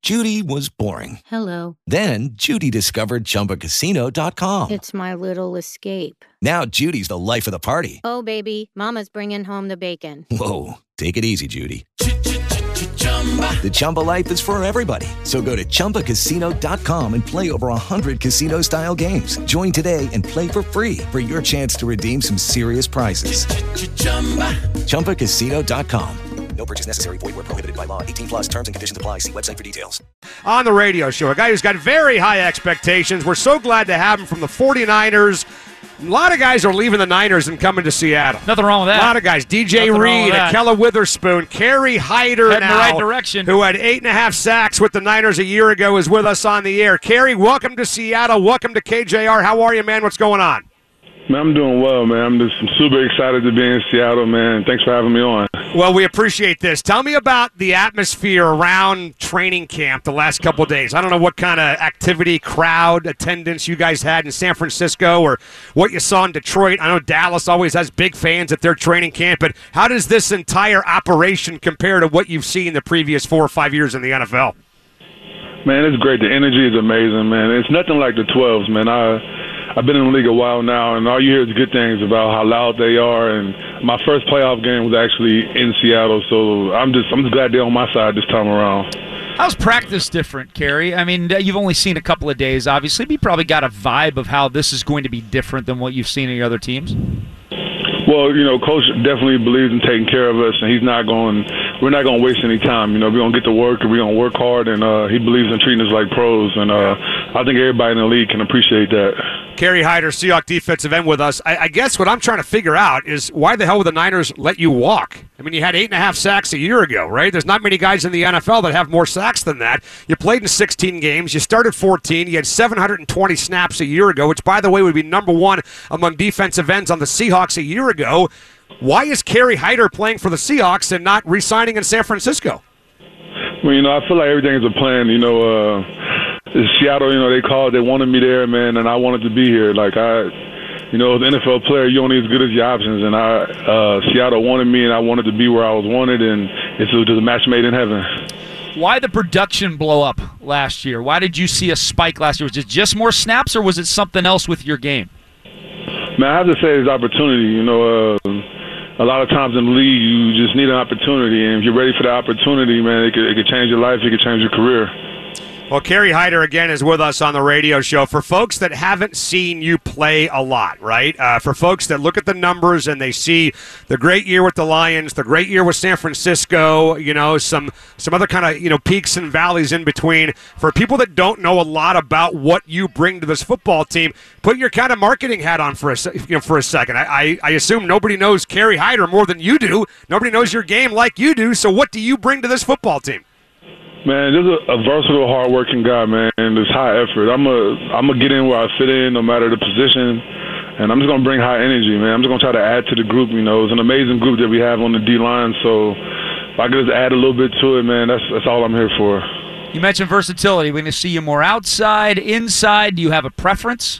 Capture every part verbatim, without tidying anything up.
Judy was boring. Hello. Then Judy discovered Chumba Casino dot com. It's my little escape. Now Judy's the life of the party. Oh, baby, mama's bringing home the bacon. Whoa, take it easy, Judy. The Chumba life is for everybody. So go to Chumba Casino dot com and play over one hundred casino-style games. Join today and play for free for your chance to redeem some serious prizes. Chumba Casino dot com. No purchase necessary. Void where prohibited by law. eighteen plus terms and conditions apply. See website for details. On the radio show, a guy who's got very high expectations. We're so glad to have him from the forty-niners. A lot of guys are leaving the Niners and coming to Seattle. Nothing wrong with that. A lot of guys. D J Nothing Reed, Akella Witherspoon, Kerry Hyder Heading now, the right direction. who had eight and a half sacks with the Niners a year ago, is with us on the air. Kerry, welcome to Seattle. Welcome to K J R. How are you, man? What's going on? Man, I'm doing well, man. I'm just I'm super excited to be in Seattle, man. Thanks for having me on. Well, we appreciate this. Tell me about the atmosphere around training camp the last couple of days. I don't know what kind of activity, crowd, attendance you guys had in San Francisco or what you saw in Detroit. I know Dallas always has big fans at their training camp, but how does this entire operation compare to what you've seen the previous four or five years in the N F L? Man, it's great. The energy is amazing, man. It's nothing like the twelves, man. I... I've been in the league a while now, and all you hear is good things about how loud they are. And my first playoff game was actually in Seattle, so I'm just I'm just glad they're on my side this time around. How's practice different, Kerry? I mean, you've only seen a couple of days, obviously, but you probably got a vibe of how this is going to be different than what you've seen in your other teams. Well, you know, Coach definitely believes in taking care of us, and he's not going. We're not going to waste any time. You know, we're going to get to work, and we're going to work hard, and uh, he believes in treating us like pros, and uh, I think everybody in the league can appreciate that. Kerry Hyder, Seahawks defensive end with us. I, I guess what I'm trying to figure out is why the hell would the Niners let you walk? I mean, you had eight and a half sacks a year ago, right? There's not many guys in the N F L that have more sacks than that. You played in sixteen games. You started fourteen. You had seven hundred twenty snaps a year ago, which, by the way, would be number one among defensive ends on the Seahawks a year ago. Why is Kerry Hyder playing for the Seahawks and not re-signing in San Francisco? Well, you know, I feel like everything's a plan. You know, uh, Seattle, you know, they called, they wanted me there, man, and I wanted to be here. Like, I, you know, as an N F L player, you're only as good as your options, and I, uh, Seattle wanted me, and I wanted to be where I was wanted, and it was just a match made in heaven. Why the production blow up last year? Why did you see a spike last year? Was it just more snaps, or was it something else with your game? Man, I have to say it's opportunity. You know, uh, a lot of times in the league, you just need an opportunity, and if you're ready for the opportunity, man, it could, it could change your life, it could change your career. Well, Kerry Hyder again is with us on the radio show. For folks that haven't seen you play a lot, right? Uh, for folks that look at the numbers and they see the great year with the Lions, the great year with San Francisco, you know, some some other kind of, you know, peaks and valleys in between. For people that don't know a lot about what you bring to this football team, put your kind of marketing hat on for a, you know, for a second. I, I, I assume nobody knows Kerry Hyder more than you do. Nobody knows your game like you do. So what do you bring to this football team? Man, this is a, a versatile, hard-working guy, man, and it's high effort. I'm a, I'm gonna get in where I fit in, no matter the position, and I'm just gonna bring high energy, man. I'm just gonna try to add to the group. You know, it's an amazing group that we have on the D line. So if I could just add a little bit to it, man, that's that's all I'm here for. You mentioned versatility. We're gonna see you more outside, inside. Do you have a preference?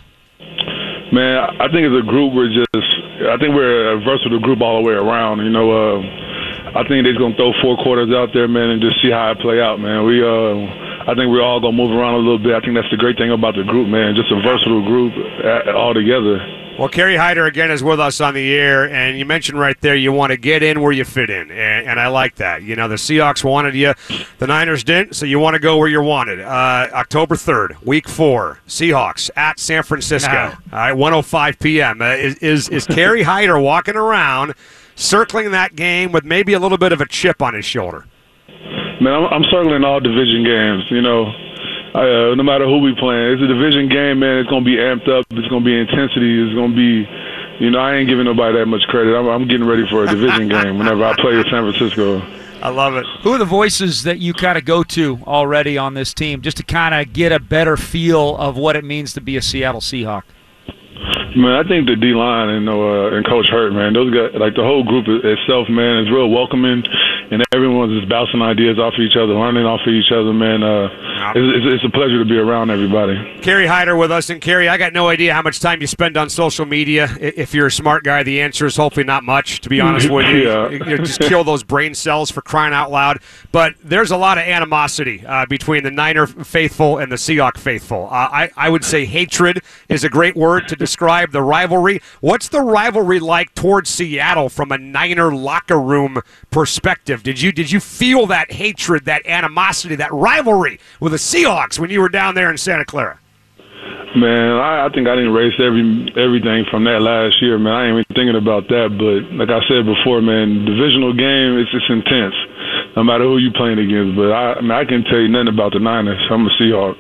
Man, I think as a group, we're just, I think we're a versatile group all the way around. You know. Uh, I think they're going to throw four quarters out there, man, and just see how it play out, man. We, uh, I think we're all going to move around a little bit. I think that's the great thing about the group, man, just a versatile group all together. Well, Kerry Hyder again is with us on the air, and you mentioned right there you want to get in where you fit in, and, and I like that. You know, the Seahawks wanted you, the Niners didn't, so you want to go where you're wanted. Uh, October third, week four, Seahawks at San Francisco. No. All right, one oh five p.m. Uh, is is, is Kerry Hyder walking around circling that game with maybe a little bit of a chip on his shoulder? Man, I'm, I'm circling all division games, you know. Uh, no matter who we playing. It's a division game, man. It's going to be amped up. It's going to be intensity. It's going to be, you know, I ain't giving nobody that much credit. I'm, I'm getting ready for a division game whenever I play at San Francisco. I love it. Who are the voices that you kind of go to already on this team just to kind of get a better feel of what it means to be a Seattle Seahawk? Man, I think the D-line and uh, and Coach Hurt, man, those guys, like the whole group itself, man, is real welcoming. and everyone's just bouncing ideas off of each other, learning off of each other, man. Uh, it's, it's a pleasure to be around everybody. Kerry Hyder with us. And, Kerry, I got no idea how much time you spend on social media. If you're a smart guy, the answer is hopefully not much, to be honest with you. Yeah. You know, just kill those brain cells for crying out loud. But there's a lot of animosity uh, between the Niner faithful and the Seahawks faithful. Uh, I, I would say hatred is a great word to describe the rivalry. What's the rivalry like towards Seattle from a Niner locker room perspective? Did you did you feel that hatred, that animosity, that rivalry with the Seahawks when you were down there in Santa Clara? Man, I, I think I didn't erase every everything from that last year, man. I ain't even thinking about that. But like I said before, man, divisional game, it's, it's intense, no matter who you playing against. But I, I mean, I can tell you nothing about the Niners. I'm a Seahawk.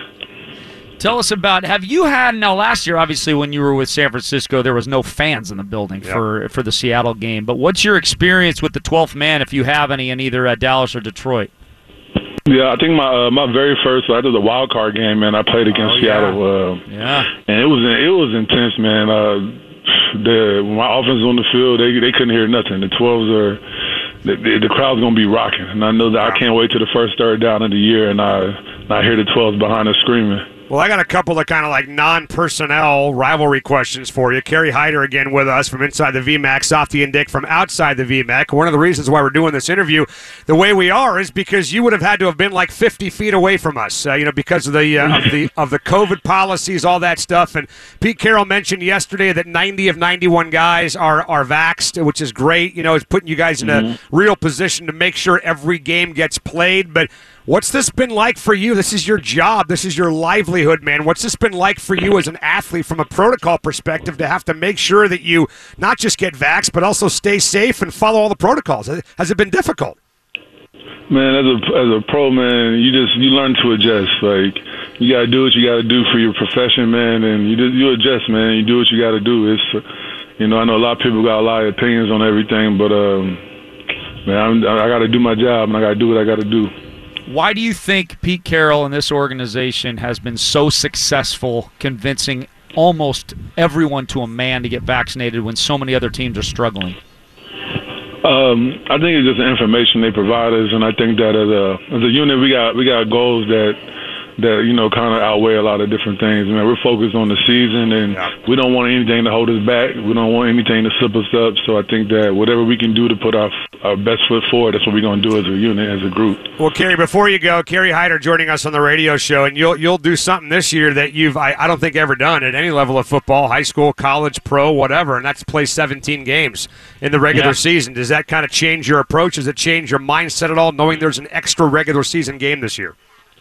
Tell us about, have you had, now last year, obviously, when you were with San Francisco, there was no fans in the building yep. for, for the Seattle game. But what's your experience with the twelfth man, if you have any, in either uh, Dallas or Detroit? Yeah, I think my uh, my very first, I did the wild card game, man. I played against oh, yeah. Seattle. Uh, yeah. And it was it was intense, man. Uh, the my offense on the field, they they couldn't hear nothing. The twelves are, the, the crowd's going to be rocking. And I know that I can't wait till the first third down of the year, and I, and I hear the twelves behind us screaming. Well, I got a couple of kind of like non-personnel rivalry questions for you. Kerry Hyder again with us from inside the V MAC, Softy and Dick from outside the V MAC. One of the reasons why we're doing this interview the way we are is because you would have had to have been like fifty feet away from us, uh, you know, because of the uh, of the of the COVID policies, all that stuff. And Pete Carroll mentioned yesterday that ninety of ninety-one guys are are vaxxed, which is great. You know, it's putting you guys in a mm-hmm. real position to make sure every game gets played. But what's this been like for you? This is your job. This is your livelihood, man. What's this been like for you as an athlete from a protocol perspective to have to make sure that you not just get vaxxed, but also stay safe and follow all the protocols? Has it been difficult? Man, as a as a pro, man, you just you learn to adjust. Like, you got to do what you got to do for your profession, man, and you just, you adjust, man. You do what you got to do. It's, you know, I know a lot of people got a lot of opinions on everything, but, um, man, I'm, I got to do my job, and I got to do what I got to do. Why do you think Pete Carroll and this organization has been so successful convincing almost everyone to a man to get vaccinated when so many other teams are struggling? Um, I think it's just the information they provide us, and I think that as a as a unit, we got we got goals that that you know kind of outweigh a lot of different things. Man, we're focused on the season, and yeah. we don't want anything to hold us back. We don't want anything to slip us up. So I think that whatever we can do to put our our best foot forward, that's what we're going to do as a unit, as a group. Well, Kerry, before you go, Kerry Hyder joining us on the radio show, and you'll you'll do something this year that you've I, I don't think ever done at any level of football, high school, college, pro, whatever, and that's play seventeen games in the regular yeah. season. Does that kind of change your approach? Does it change your mindset at all, knowing there's an extra regular season game this year?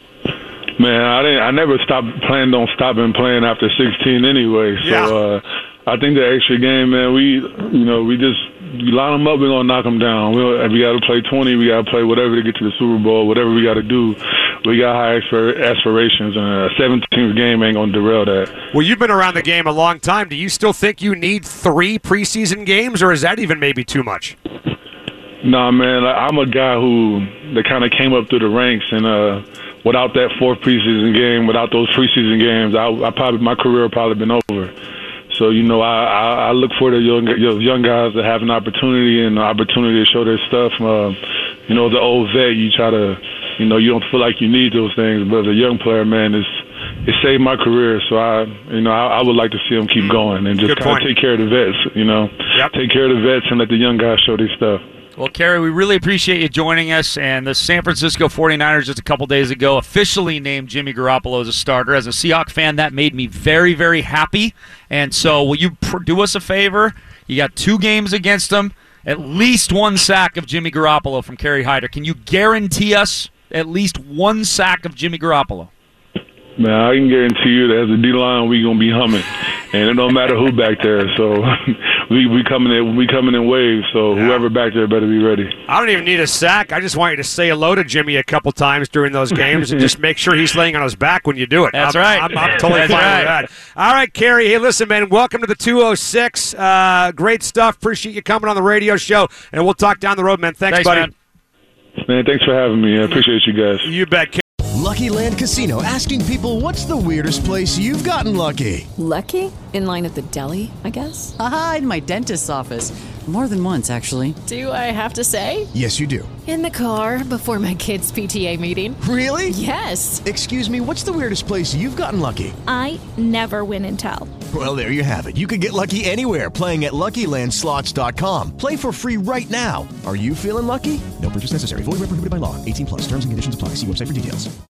Man, I didn't. I never stopped planned on stopping playing after sixteen anyway. So yeah. uh, I think the extra game, man, we you know we just we line them up. We're gonna knock them down. We we got to play twenty. We got to play whatever to get to the Super Bowl. Whatever we got to do. We got high aspirations, and a seventeenth game ain't gonna derail that. Well, you've been around the game a long time. Do you still think you need three preseason games, or is that even maybe too much? Nah, man. I'm a guy who that kind of came up through the ranks, and uh. without that fourth preseason game, without those preseason games, I, I probably my career would probably been over. So you know, I, I, I look for the young young guys that have an opportunity and an opportunity to show their stuff. Uh, you know, the old vet, you try to, you know, you don't feel like you need those things, but as a young player, man, it's it saved my career. So I, you know, I, I would like to see them keep going and just kind of take care of the vets. You know, yep. take care of the vets and let the young guys show their stuff. Well, Kerry, we really appreciate you joining us. And the San Francisco forty-niners just a couple days ago officially named Jimmy Garoppolo as a starter. As a Seahawks fan, that made me very, very happy. And so will you do us a favor? You got two games against them, at least one sack of Jimmy Garoppolo from Kerry Hyder. Can you guarantee us at least one sack of Jimmy Garoppolo? Man, I can guarantee you that as a D-line, we're going to be humming. And it don't matter who back there. So we we coming in we coming in waves. So yeah. whoever back there better be ready. I don't even need a sack. I just want you to say hello to Jimmy a couple times during those games and just make sure he's laying on his back when you do it. That's I'm, right. I'm, I'm totally That's fine right. with that. All right, Kerry. Hey, listen, man. Welcome to the two oh six. Uh, great stuff. Appreciate you coming on the radio show. And we'll talk down the road, man. Thanks, thanks buddy. Man. man, thanks for having me. I appreciate you guys. You bet. Lucky Land Casino, asking people, what's the weirdest place you've gotten lucky? Lucky? In line at the deli, I guess? Aha, in my dentist's office. More than once, actually. Do I have to say? Yes, you do. In the car before my kids' P T A meeting. Really? Yes. Excuse me, what's the weirdest place you've gotten lucky? I never win and tell. Well, there you have it. You can get lucky anywhere, playing at Lucky Land Slots dot com. Play for free right now. Are you feeling lucky? No purchase necessary. Void where prohibited by law. eighteen plus. Terms and conditions apply. See website for details.